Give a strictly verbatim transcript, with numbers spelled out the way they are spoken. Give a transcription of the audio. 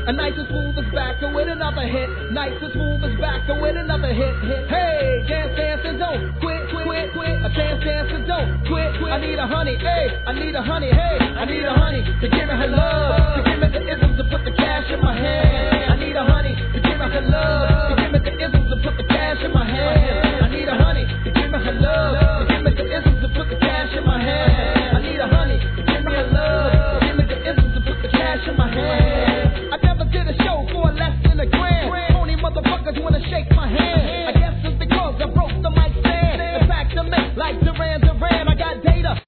A nice and smooth is back with another hit. Nice and smooth is back with another hit. hit. Hey, dance, dance, and don't quit, quit, quit, quit. A dance, dance, and don't quit, quit. I need a honey, hey, I need a honey, hey, I need a honey to give me her love, to give me